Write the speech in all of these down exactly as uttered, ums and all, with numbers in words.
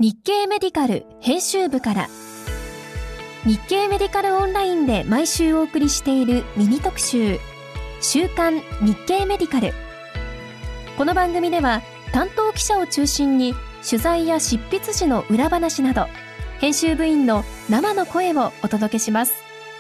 日経メディカル編集部から日経メディカルオンラインで毎週お送りしているミニ特集週刊日経メディカル。この番組では担当記者を中心に取材や執筆時の裏話など編集部員の生の声をお届けします。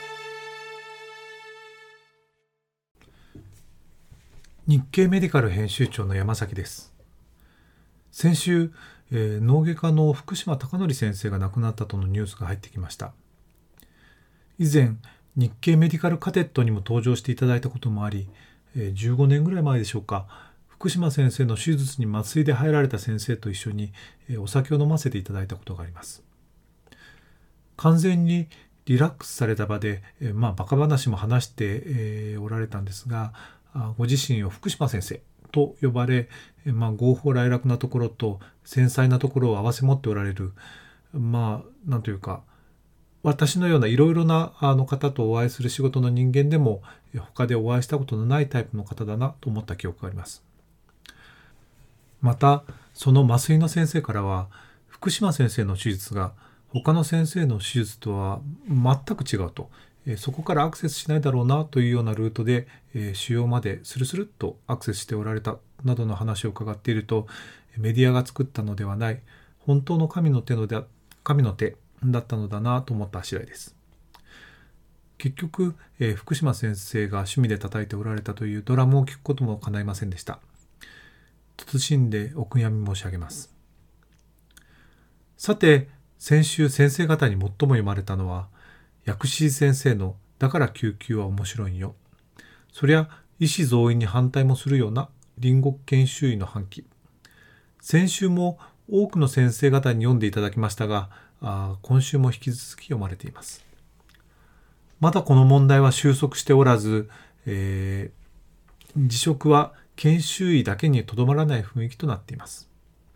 日経メディカル編集長の山崎です。先週、えー、脳外科の福島孝則先生が亡くなったとのニュースが入ってきました。以前日経メディカルカテットにも登場していただいたこともあり、えー、じゅうごねんぐらい前でしょうか、福島先生の手術に麻酔で入られた先生と一緒に、えー、お酒を飲ませていただいたことがあります。完全にリラックスされた場で、えー、まあバカ話も話して、えー、おられたんですが、ご自身を福島先生と呼ばれ、まあ、豪放磊落なところと繊細なところを併せ持っておられる、まあなんというか、私のようないろいろなあの方とお会いする仕事の人間でも他でお会いしたことのないタイプの方だなと思った記憶があります。またその麻酔の先生からは、福島先生の手術が他の先生の手術とは全く違うと、そこからアクセスしないだろうなというようなルートで腫瘍までスルスルっとアクセスしておられたなどの話を伺っていると、メディアが作ったのではない、本当の神の手ので神の手だったのだなと思った次第です。結局、えー、福島先生が趣味で叩いておられたというドラムを聴くことも叶いませんでした。謹んでお悔やみ申し上げます。さて、先週先生方に最も読まれたのは薬師先生のだから救急は面白いんよ。そりゃ医師増員に反対もするような隣国研修医の反旗。先週も多くの先生方に読んでいただきましたが、あ今週も引き続き読まれています。まだこの問題は収束しておらず、えー、辞職は研修医だけにとどまらない雰囲気となっています。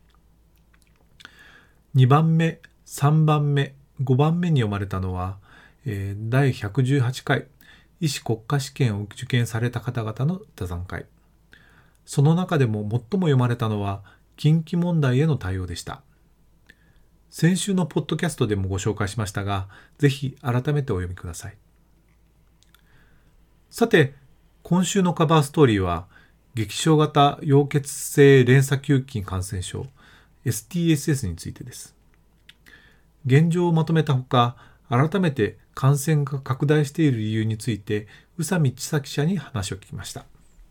にばんめ、さんばんめ、ごばんめに読まれたのは、えー、だいひゃくじゅうはちかい医師国家試験を受験された方々の座談会。その中でも最も読まれたのは近畿問題への対応でした。先週のポッドキャストでもご紹介しましたが、ぜひ改めてお読みください。さて、今週のカバーストーリーは劇症型溶血性連鎖球菌感染症 エスティーエスエス についてです。現状をまとめたほか、改めて感染が拡大している理由について宇佐美千佐記者に話を聞きました。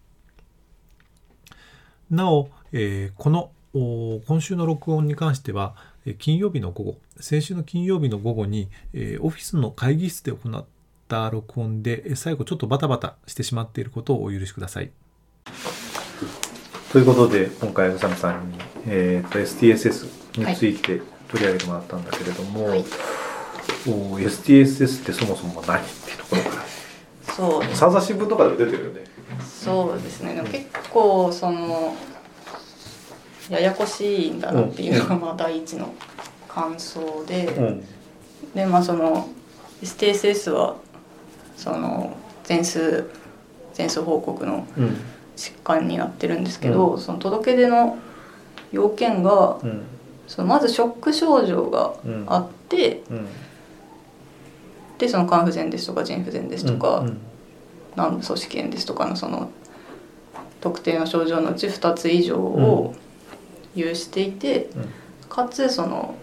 なお、えー、この今週の録音に関しては金曜日の午後、先週の金曜日の午後に、えー、オフィスの会議室で行った録音で最後ちょっとバタバタしてしまっていることをお許しください。ということで今回宇佐美さんに、えー、と エスティーエスエス について取り上げてもらったんだけれども、はい、エスティーエスエス ってそもそも何っていうところからそうです、ね、三冊新聞とかでも出てるよね。 そうですね。でも結構そのややこしいんだなっていうのがまあ第一の感想で、うん、でまあその エスティーエスエス はその全数全数報告の疾患になってるんですけど、うん、その届け出の要件が、うん、そのまずショック症状があって、うんうん、でその肝不全ですとか腎不全ですとか、うんうん、軟部組織炎ですとかのその特定の症状のうちふたつ以上を有していて、うん、かつその、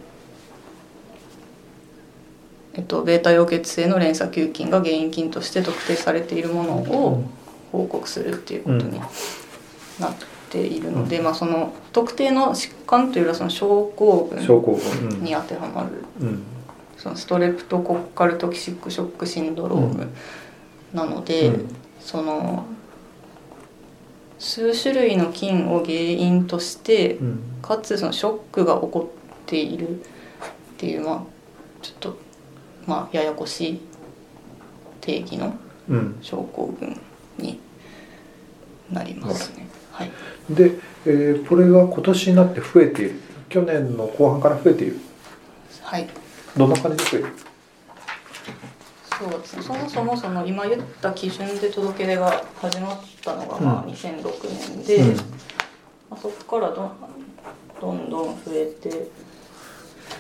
えっと、ベータ溶血性の連鎖球菌が原因菌として特定されているものを報告するっていうことになっているので、うん、まあ、その特定の疾患というよりはその症候群に当てはまる、うん、そのストレプトコッカルトキシックショックシンドロームなので、うん、その数種類の菌を原因として、うん、かつそのショックが起こっているっていう、まあ、ちょっと、まあ、ややこしい定義の症候群になりますね。うん、はい、 で、えー、これが今年になって増えている。去年の後半から増えている。 はい。 どんな感じで増えている？ そうですね、そもそもその今言った基準で届け出が始まったのがまあにせんろくねんで、うん、まあ、そこからどんどんどん増えて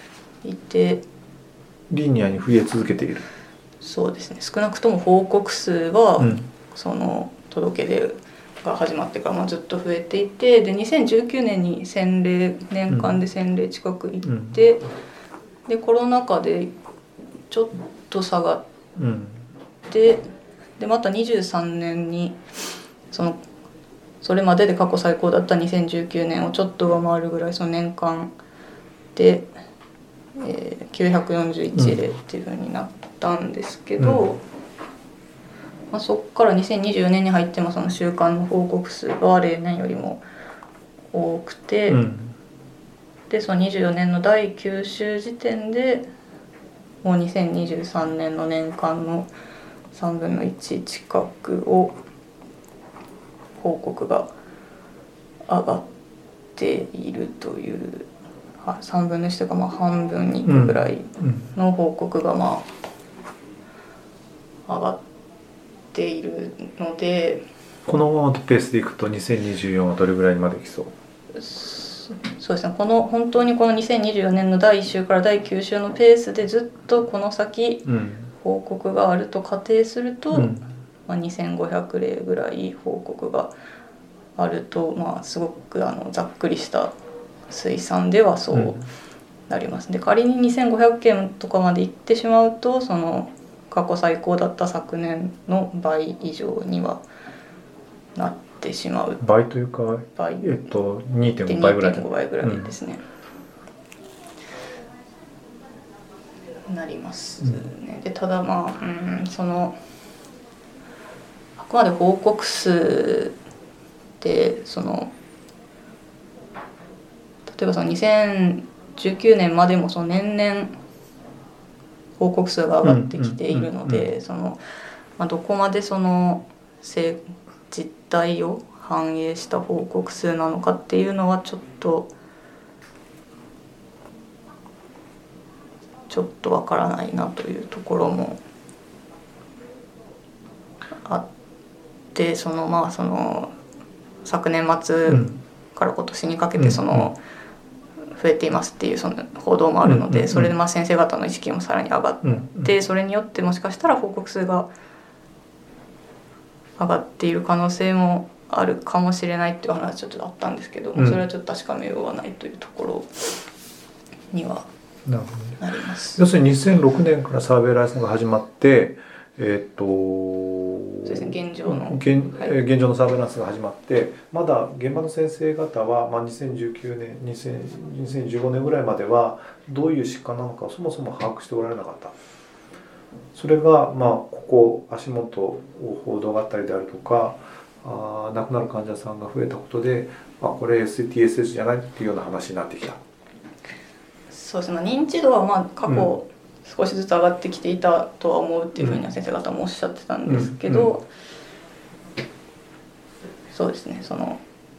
いて、 リニアに増え続けている。 そうですね、少なくとも報告数は、 うん、 その届け出が始まってからまあずっと増えていて、でにせんじゅうきゅうねんにせん例、年間でせん例近くいって、うん、でコロナ禍でちょっと下がって、うん、でまたにじゅうさんねんにそのそれまでで過去最高だったにせんじゅうきゅうねんをちょっと上回るぐらい、その年間で、えー、きゅうひゃくよんじゅういち例っていう風になったんですけど、うん、まあ、そこからにせんにじゅうよねんに入ってもその週間の報告数は例年よりも多くて、うん、でそのにじゅうよねんのだいきゅう週時点でもうにせんにじゅうさんねんの年間のさんぶんのいち近くを報告が上がっているという、さんぶんのいちというかまあ半分にいくぐらいの報告がまあ上がっているので、 このままのペースでいくとにせんにじゅうよんはどれぐらいまでいきそう？ そうですね、この本当にこのにせんにじゅうよねんのだいいっ週からだいきゅう週のペースでずっとこの先報告があると仮定すると、うん、まあ、にせんごひゃく例ぐらい報告があると、まあ、すごくあのざっくりした推算ではそうなります。で仮ににせんごひゃく件とかまでいってしまうと、その過去最高だった昨年の倍以上にはなってしまう。 倍というか、倍、えっと、にてんごばいぐらい。にてんごばいぐらいですね、うん、なりますね。でただまあ、うん、そのあくまで報告数で、その例えばそのにせんじゅうきゅうねんまでもその年々報告数が上がってきているので、その、まあ、どこまでその実態を反映した報告数なのかっていうのはちょっとちょっとわからないなというところもあって、そのまあその昨年末から今年にかけてその増えていますっていうその報道もあるので、それでまあ先生方の意識もさらに上がって、それによってもしかしたら報告数が上がっている可能性もあるかもしれないっていう話はちょっとあったんですけども、それはちょっと確かめようがないというところにはなります。 要するににせんろくねんからサーベイランスが始まって、えー、っとそうですね、現状の現、はい、現状のサーベイランスが始まって、まだ現場の先生方は、まあ、にせんじゅうきゅうねんにせんじゅうごねんぐらいまではどういう疾患なのかをそもそも把握しておられなかった。それが、まあ、ここ足元報道があったりであるとか、あ亡くなる患者さんが増えたことで、あこれ エスティーエスエス じゃないっていうような話になってきた。 そうですね、認知度はまあ過去、うん、少しずつ上がってきていたとは思うっていうふうには先生方もおっしゃってたんですけど、うんうん、そうですね、その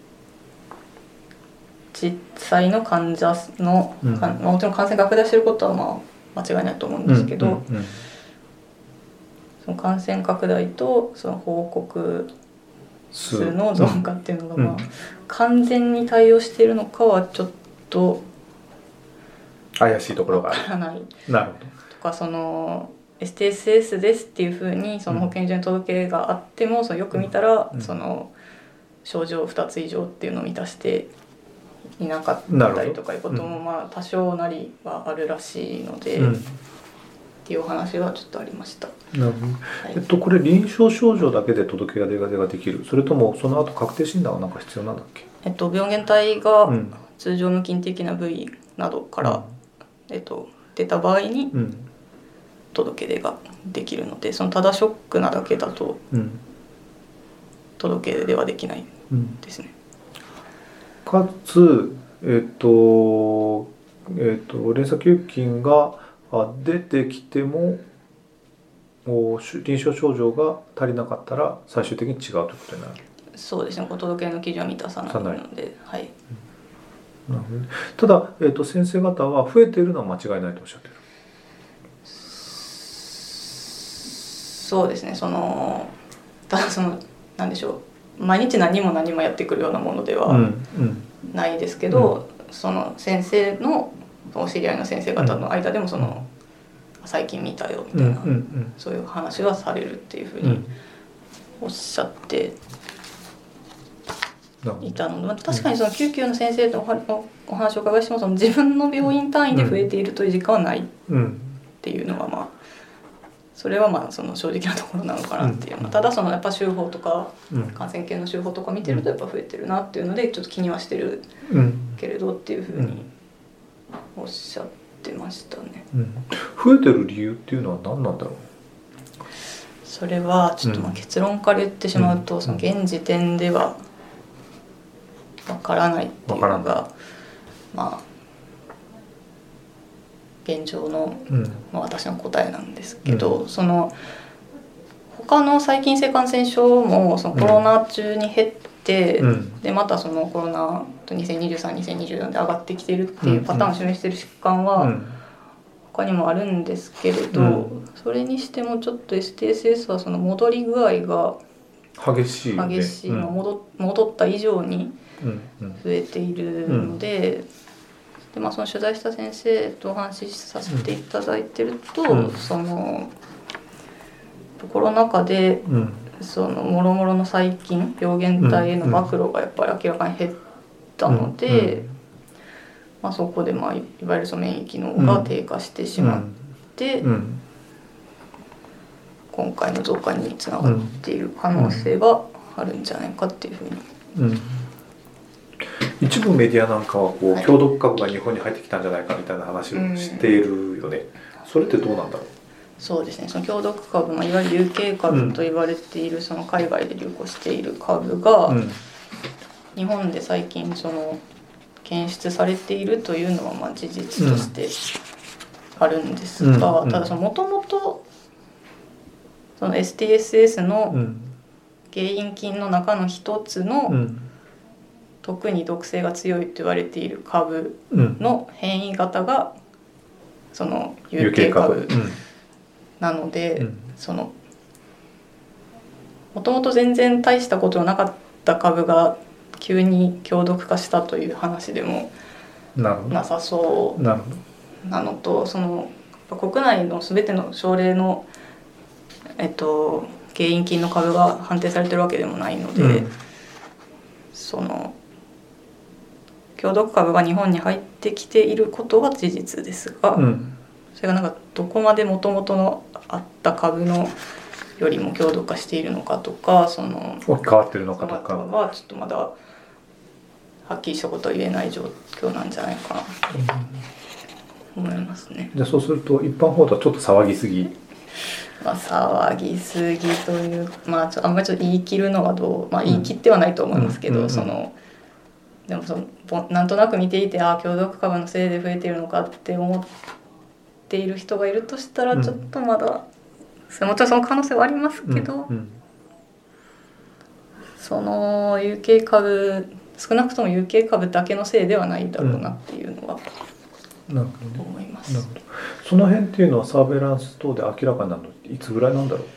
実際の患者の、うん、もちろん感染拡大していることはまあ間違いないと思うんですけど、うんうんうん、その感染拡大とその報告数の増加っていうのがまあ、うん、完全に対応しているのかはちょっと怪しいところがある。 わからない。 なるほど。 とかその エスティーエスエス ですっていうふうにその保健所に届けがあっても、うん、そのよく見たら、うん、その症状ふたつ以上っていうのを満たしていなかったりとかいうこともまあ多少なりはあるらしいので、うん、っていうお話はちょっとありました。 なるほど、はい、えっとこれ臨床症状だけで届け出ができる、それともその後確定診断は何か必要なんだっけ？ えっと病原体が通常無菌的な部位などから、うんえっと、出た場合に届け出ができるので、うん、そのただショックなだけだと届け出はできないですね。 うん、かつ、えっとえっと、連鎖球菌が出てきても臨床症状が足りなかったら最終的に違うということになる。 そうですね、お届けの基準は満たさないので、はい。 なるほどね。ただ、えーと、先生方は増えているのは間違いないとおっしゃってる。 そうですね、そのただその何でしょう、毎日何も何もやってくるようなものではないですけど、うんうん、その先生のお知り合いの先生方の間でもその、うん、最近見たよみたいな、うんうんうん、そういう話はされるっていうふうにおっしゃっていたので、まあ、確かにその救急の先生と お, お話を伺いしてもその自分の病院単位で増えているという実感はないっていうのがまあそれはまあその正直なところなのかなっていう、うん、ただそのやっぱ週報とか、うん、感染系の週報とか見てるとやっぱ増えてるなっていうのでちょっと気にはしてるけれどっていうふうにおっしゃってましたね、 うん、増えてる理由っていうのは何なんだろう。 それはちょっとまあ結論から言ってしまうと、うん、その現時点ではわからないっていうのがまあ現状の、まあ、私の答えなんですけど、うん、その他の細菌性感染症もそのコロナ中に減って、うん、でまたそのコロナとにせんにじゅうさん、にせんにじゅうよんで上がってきているっていうパターンを示している疾患は他にもあるんですけれど、うん、それにしてもちょっと エスティーエスエス はその戻り具合が激しいよね、 激しい、うん、戻, 戻った以上に増えているので、うんでまあ、その取材した先生とお話しさせていただいてると、うん、そのコロナ禍で、うん、そのもろもろの細菌病原体への暴露がやっぱり明らかに減ったので、うんうんまあ、そこで、まあ、いわゆるその免疫機能が低下してしまって、うんうん、今回の増加につながっている可能性があるんじゃないかっていうふうに、 うん一部メディアなんかはこう、はい、強毒株が日本に入ってきたんじゃないかみたいな話をしているよね、うん、それってどうなんだろう。 そうですね、その強毒株、まあ、いわゆる有形株と言われている、うん、その海外で流行している株が、うん、日本で最近その検出されているというのはまあ事実としてあるんですが、うん、ただもともと エスティーエスエス の原因菌の中の一つの、うん特に毒性が強いと言われている株の変異型がその有形株なので、そのもともと全然大したことのなかった株が急に強毒化したという話でもなさそうなのと、その国内の全ての症例のえっと原因菌の株が判定されてるわけでもないので、うん、その強毒株が日本に入ってきていることは事実ですが、うん、それがなんかどこまで元々のあった株のよりも強毒化しているのかとか、その変わってるのかとかはちょっとまだはっきりしたことは言えない状況なんじゃないかなと思いますね。 じゃあそうすると一般報道はちょっと騒ぎすぎ、 まあ、騒ぎすぎという、まあ、ちょあんまりちょっと言い切るのはどう、まあ、言い切ってはないと思いますけど、うんうんうん、そのでもそのなんとなく見ていて、ああ強毒株のせいで増えているのかって思っている人がいるとしたら、ちょっとまだ、うん、もちろんその可能性はありますけど、うんうん、その有形株少なくとも有形株だけのせいではないだろうなっていうのは、 うん、なるほどね、 思います。 なるほど。その辺っていうのはサーベランス等で明らかになるのっていつぐらいなんだろう。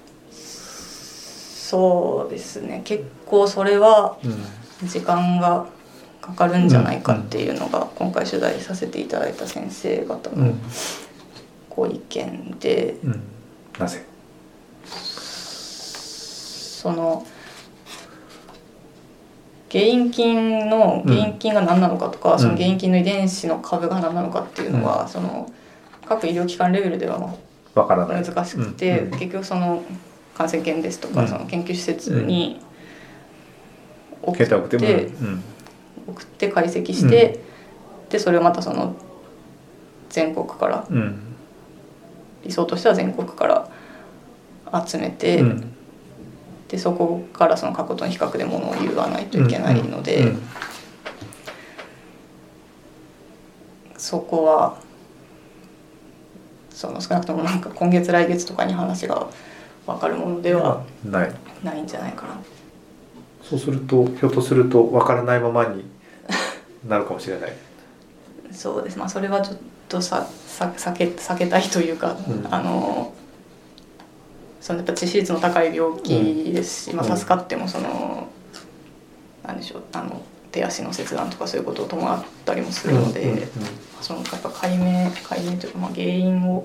そうですね、結構それは時間がかかるんじゃないかっていうのが今回取材させていただいた先生方のご意見で、 うんうん、なぜその原因菌の原因菌が何なのかとか、うん、その原因菌の遺伝子の株が何なのかっていうのは、うん、その各医療機関レベルでは難しくて、うんうん、結局その感染研ですとか、うん、その研究施設に送って、うん、送って解析して、うん、でそれをまたその全国から、うん、理想としては全国から集めて、うん、でそこからその過去との比較でものを言わないといけないので、うんうんうん、そこはその少なくともなんか今月来月とかに話が分かるものではない、ないんじゃないかな。 そうするとひょっとすると分からないままになるかもしれないそうです、まあ、それはちょっとささ避け、避けたいというか、うん、あのそのやっぱ致死率の高い病気ですし、うん、まあ、助かってもその何でしょう、あの手足の切断とかそういうことを伴ったりもするので、うんうんうん、そのやっぱ解明解明というか、まあ、原因を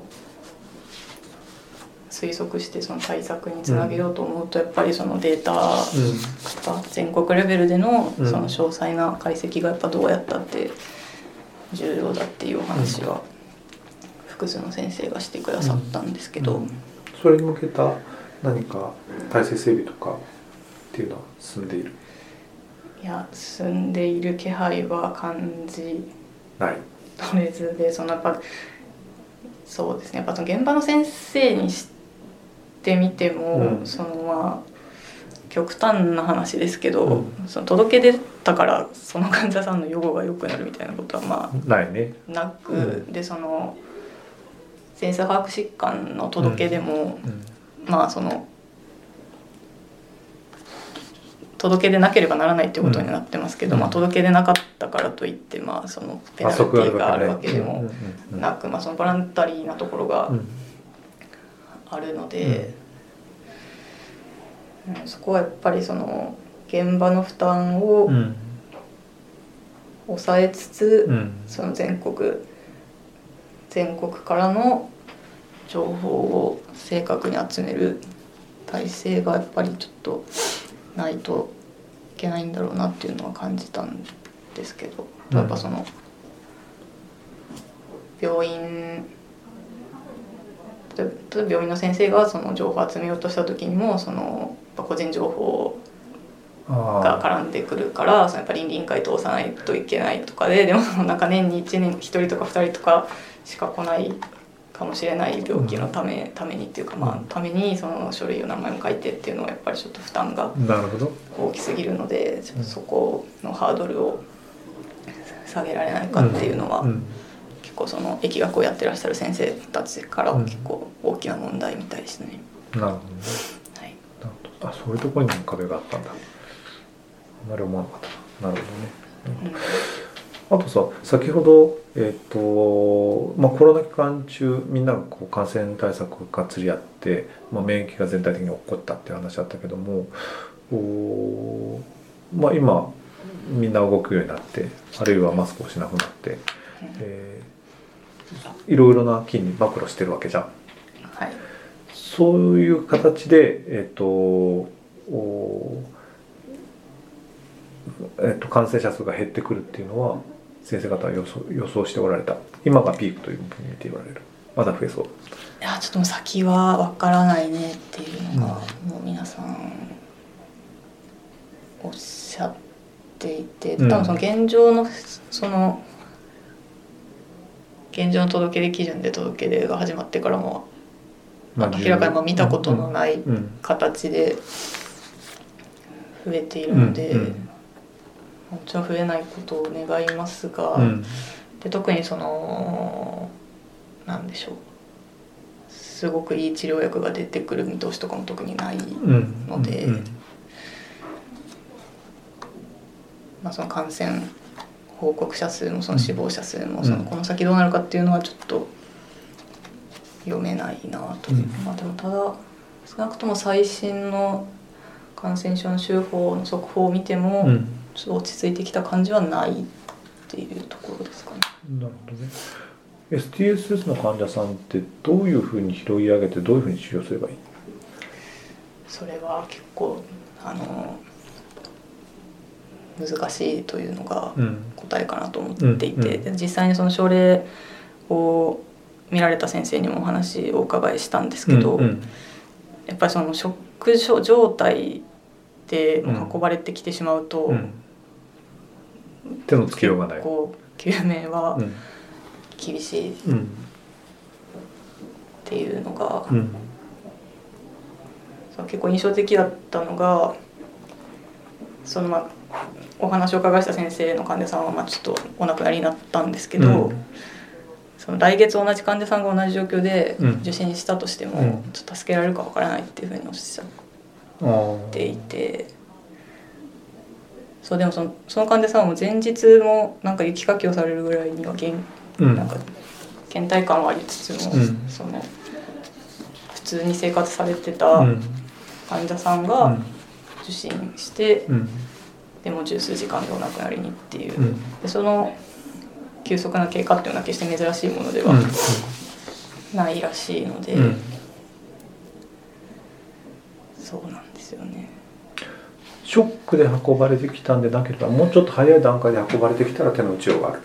推測してその対策につなげようと思うと、やっぱりそのデータが全国レベルでのその詳細な解析がやっぱどうやったって重要だっていうお話は複数の先生がしてくださったんですけど、 うんうん、それに向けた何か体制整備とかっていうのは進んでいる？ いや、進んでいる気配は感じない取れずで、そのやっぱそうですね、やっぱその現場の先生にしてみても、うん、そのまあ極端な話ですけど、うん、その届け出たからその患者さんの予後が良くなるみたいなことはまあないね。 なく、うん、でそのセンサー把握疾患の届け出も、うんうん、まあその届け出なければならないということになってますけど、うんまあ、届け出なかったからといってまあそのペナルティーがあるわけでもなく、まあそのボランタリーなところがあるので、うんうん、そこはやっぱりその現場の負担を抑えつつ、うん、その全国全国からの情報を正確に集める体制がやっぱりちょっとないといけないんだろうなっていうのは感じたんですけど、やっぱその病院例えば病院の先生がその情報を集めようとした時にもその個人情報が絡んでくるからそのやっぱり倫理委員会通さないといけないとかで、でもなんか年にいちねんひとりとかふたりとかしか来ないかもしれない病気のため、うん、ためにっていうか、まあ、ためにその書類を名前も書いてっていうのはやっぱりちょっと負担が大きすぎるので、ちょっとそこのハードルを下げられないかっていうのは、うんうん、結構その疫学をやってらっしゃる先生たちからは結構大きな問題みたいですね。 なるほどね。はい、なるほど。あ、そういうところにも壁があったんだ。あまり思わなかった。なるほどね。うん、あとさ、先ほど、えーとまあ、コロナ期間中みんながこう感染対策が釣り合って、まあ、免疫が全体的に起こったっていう話だったけども、お、まあ、今みんな動くようになってあるいはマスクをしなくなって、えー、いろいろな菌に暴露してるわけじゃん。 はい、 そういう形で、えーとおえー、と感染者数が減ってくるっていうのは先生方は予想、予想しておられた。今がピークというふうに見ておられる。まだ増えそう。 いやちょっともう先は分からないねっていうのが、うん、もう皆さんおっしゃっていて、多分その現状のその現状の届け出基準で届け出が始まってからも、まあ、明らかに見たことのない形で増えているので、うんうんうん、もちろん増えないことを願いますが、うん、で特にそのなんでしょう、すごくいい治療薬が出てくる見通しとかも特にないので、うんうんうん、まあ、その感染報告者数もその死亡者数もそのこの先どうなるかっていうのはちょっと読めないなと、うん、まあ、でもただ少なくとも最新の感染症の週報の速報を見ても、うん、ちょっと落ち着いてきた感じはないっていうところですかね。 なるほどね。 エスティーエスエス の患者さんってどういうふうに拾い上げてどういうふうに治療すればいい？ それは結構あの難しいというのが答えかなと思っていて、うんうん、実際にその症例を見られた先生にもお話をお伺いしたんですけど、うんうん、やっぱりそのショック状態で運ばれてきてしまうと、うんうん、手のつけようがない、 結構救命は厳しいっていうのが、うん、結構印象的だったのが、そのまあお話を伺いした先生の患者さんはまあちょっとお亡くなりになったんですけど、うん、その来月同じ患者さんが同じ状況で受診したとしても、うん、ちょっと助けられるかわからないっていうふうにおっしゃっていて、そうでもその、その患者さんも前日もなんか雪かきをされるぐらいにはげん、うん、なんか倦怠感はありつつも、うん、その普通に生活されてた患者さんが受診して、うん、 でも十数時間でお亡くなりにっていう、 うん、 でその急速な経過っていうのは決して珍しいものではないらしいので、うんうん、そうなんですよね。 ショックで運ばれてきたんでなければもうちょっと早い段階で運ばれてきたら手の打ちようがある。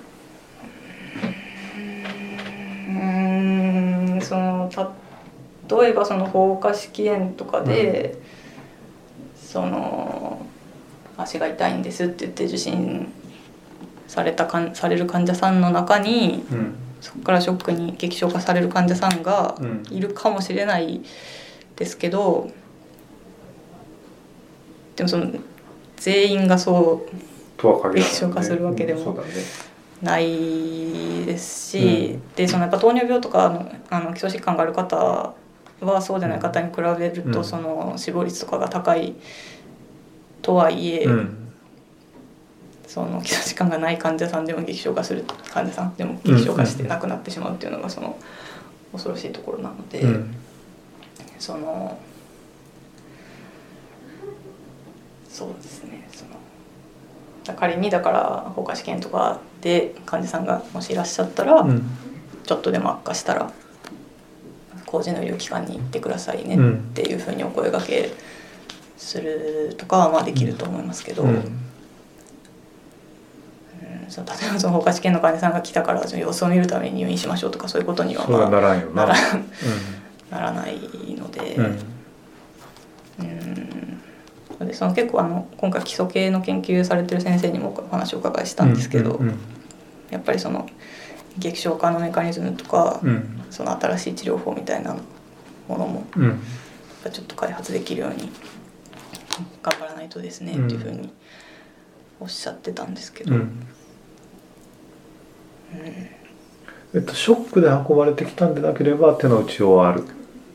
うーんその例えばその放火試験とかで、うん、その足が痛いんですって言って受診されたかんされる患者さんの中に、うん、そこからショックに激症化される患者さんがいるかもしれないですけど、うん、でもその全員がそう激症化するわけでもないですし、うん、でそのやっぱ糖尿病とかのあの基礎疾患がある方はそうでない方に比べると、うん、その死亡率とかが高いとはいえ、うん、その基礎疾患がない患者さんでも激症化する患者さんでも激症化して亡くなってしまうっていうのがその恐ろしいところなので、うん、そのそうですねその仮にだから放火試験とかで患者さんがもしいらっしゃったら、うん、ちょっとでも悪化したら高次の医療機関に行ってくださいねっていうふうにお声掛けするとかはまあできると思いますけど、うんうん、その例えばその放火試験の患者さんが来たからその様子を見るために入院しましょうとかそういうことにはまあならんよな、 なら、うん、ならないので、うんうん、でその結構あの今回基礎系の研究されてる先生にもお話をお伺いしたんですけど、うんうんうん、やっぱりその激症化のメカニズムとか、うん、その新しい治療法みたいなものも、うん、ちょっと開発できるように頑張らないとですね、うん、っていうふうにおっしゃってたんですけど、うんうんえっと、ショックで運ばれてきたんでなければ手の打ちようはある。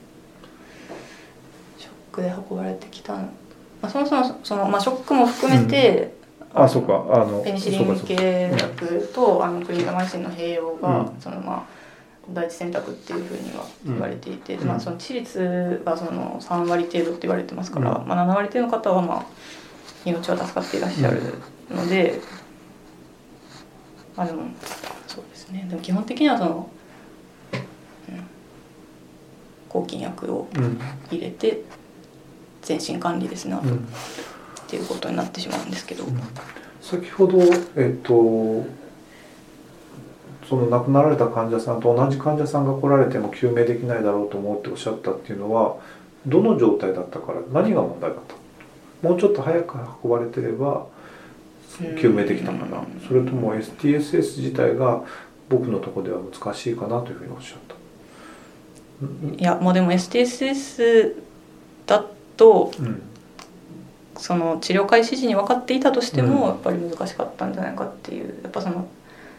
ショックで運ばれてきたの、まあ、そもそもその、まあ、ショックも含めて、 うん、ああそうかあのペニシリン系薬とあのクリニカマイシンの併用が、うん、そのまあ第一選択っていうふうには言われていて、うんまあ、その致率がそのさんわり程度って言われてますから、うんまあ、ななわり程度の方はまあ命は助かっていらっしゃるので、うん、まあでもそうですねでも基本的にはその、うん、抗菌薬を入れて全身管理ですね、うん、っていうことになってしまうんですけど、うん、 先ほどえっとその亡くなられた患者さんと同じ患者さんが来られても救命できないだろうと思っておっしゃったっていうのはどの状態だったから何が問題だったもうちょっと早く運ばれてれば救命できたかなそれとも エスティーエスエス 自体が僕のところでは難しいかなというふうにおっしゃったいやもうでも エスティーエスエス だと、うん、その治療開始時に分かっていたとしても、うん、やっぱり難しかったんじゃないかっていうやっぱその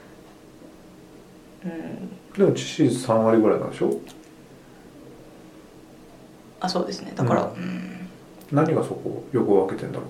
うん、 でも致死率さんわりぐらいなんでしょあそうですねだから、うんうん、 何がそこを横を分けてんだろ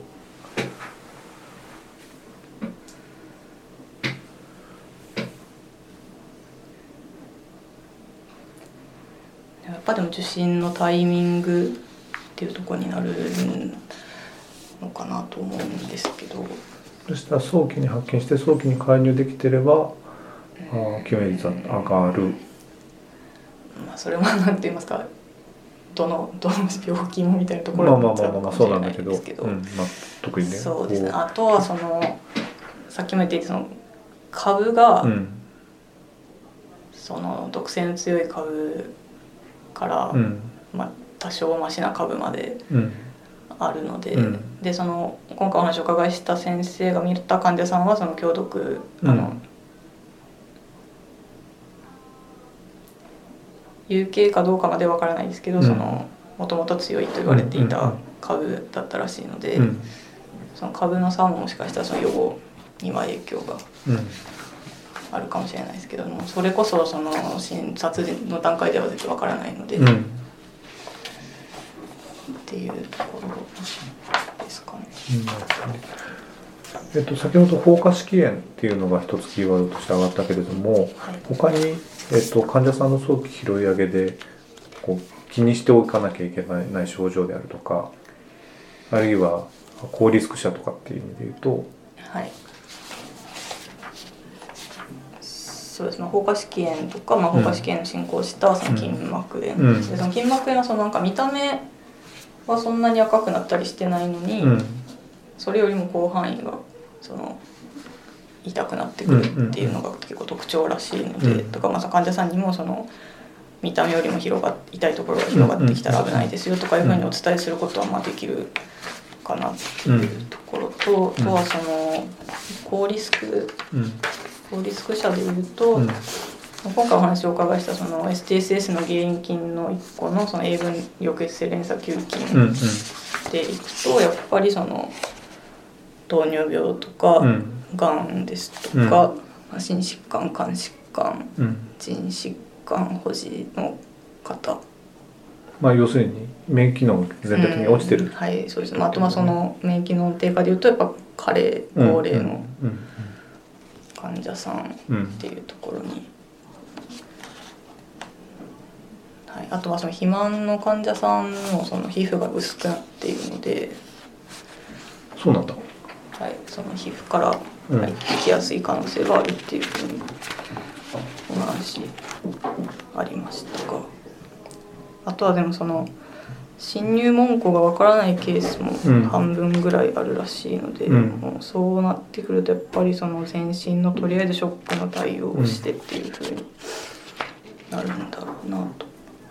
うやっぱでも受診のタイミングっていうところになるのかなと思うんですけどそしたら早期に発見して早期に介入できてればあ救命率は上がる、 まあ、それは何て言いますかどのどの病気もみたいなところになっちゃうかもしれないですけど特にねそうですねあとはそのさっきも言っていたその株が、うん、その毒性の強い株から、うんまあ、多少マシな株まであるので、うん、でその今回お話をお伺いした先生が見た患者さんはその強毒あの、うん有形かどうかまでわからないですけど、うん、そのもともと強いと言われていた株だったらしいので、うん、その株の差ももしかしたらその予防には影響があるかもしれないですけども、それこそその診察の段階では絶対わからないので、うん、っていうところですかね。 うんえっと、先ほど放火試験っていうのが一つキーワードとして上がったけれども、はい、他にえっと、患者さんの早期拾い上げでこう気にしておかなきゃいけない症状であるとかあるいは高リスク者とかっていう意味で言うと、 はい、そうですね、放射式炎とか、まあ、放射式炎の進行したその筋膜炎、うん、でその筋膜炎はそのなんか見た目はそんなに赤くなったりしてないのに、うん、それよりも広範囲がその痛くなってくるっていうのが結構特徴らしいので、うん、とか、まあ、患者さんにもその見た目よりも広がっ痛いところが広がってきたら危ないですよとかいうふうにお伝えすることはまあできるかなっていうところと、うん、あとはその高リスク、うん、高リスク者でいうと、うん、今回お話をお伺いしたその エスティーエスエス の原因菌のいっこのその英分抑越性連鎖球菌でいくと、やっぱりその糖尿病とか、うん、がんですとか、うん、心疾患、肝疾患、うん、腎疾患保持の方、 まあ、要するに免疫機能全体的に落ちてる、うん、 はいそうです、まあ、あとまあその免疫機能低下でいうとやっぱ加齢高齢の患者さんっていうところに、はい、あとはその肥満の患者さんのその皮膚が薄くなっているので、 そうなんだ、 はい、その皮膚から入ってきやすい可能性があるっていうふうにお話ありましたが、あとはでもその侵入文句がわからないケースも半分ぐらいあるらしいので、うん、もうそうなってくるとやっぱりその全身のとりあえずショックの対応をしてっていうふうになるんだろうなと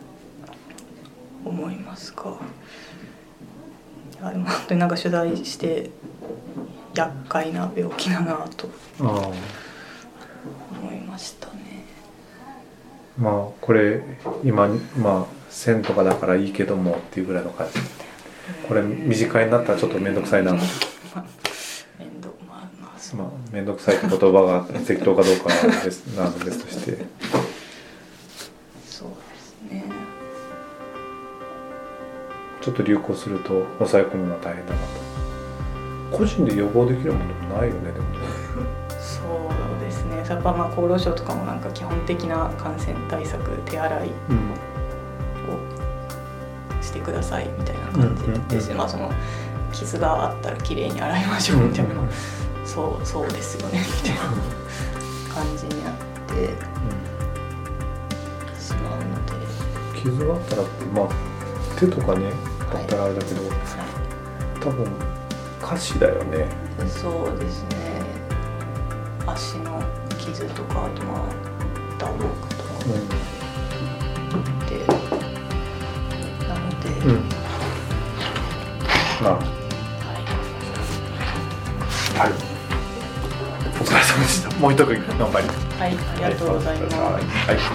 思いますが、いやでも本当になんか取材して厄介な病気だなと思いましたね。 まあこれ今まあ線とかだからいいけどもっていうぐらいの感じ。これ短いになったらちょっと面倒くさいな。面倒まあまあそう。まあ面倒くさいって言葉が適当かどうかは別なの別として。そうですね。 ちょっと流行すると抑え込むのは大変だなと。個人で予防できるものもないよねでも。 そうですね。やっぱまあ厚労省とかもなんか基本的な感染対策、手洗いをしてくださいみたいな感じで、うんうん、まあその傷があったらきれいに洗いましょうみたいな、うんうん、そうそうですよねみたいな感じになってしまうので、 傷があったらってまあ手とかねあったらあれだけど、はい、多分下肢だよね。 そうですね。足の傷とか、あとまあ打撲とか、うん、でなので、うん、 まあはい、はい、お疲れ様でした。もう一組頑張り。 はい、ありがとうございます。はいはい、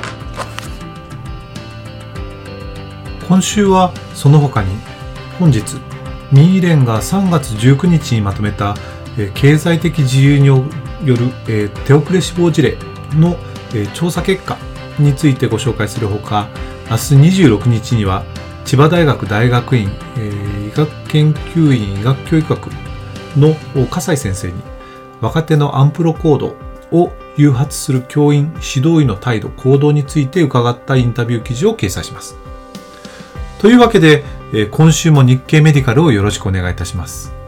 今週はその他に本日ミーレンがさんがつじゅうくにちにまとめた、えー、経済的自由による、えー、手遅れ死亡事例の、えー、調査結果についてご紹介するほか、明日にじゅうろくにちには千葉大学大学院、えー、医学研究院医学教育学の笠井先生に若手のアンプロ行動を誘発する教員指導医の態度行動について伺ったインタビュー記事を掲載します。というわけで、えー、今週も日経メディカルをよろしくお願いいたします。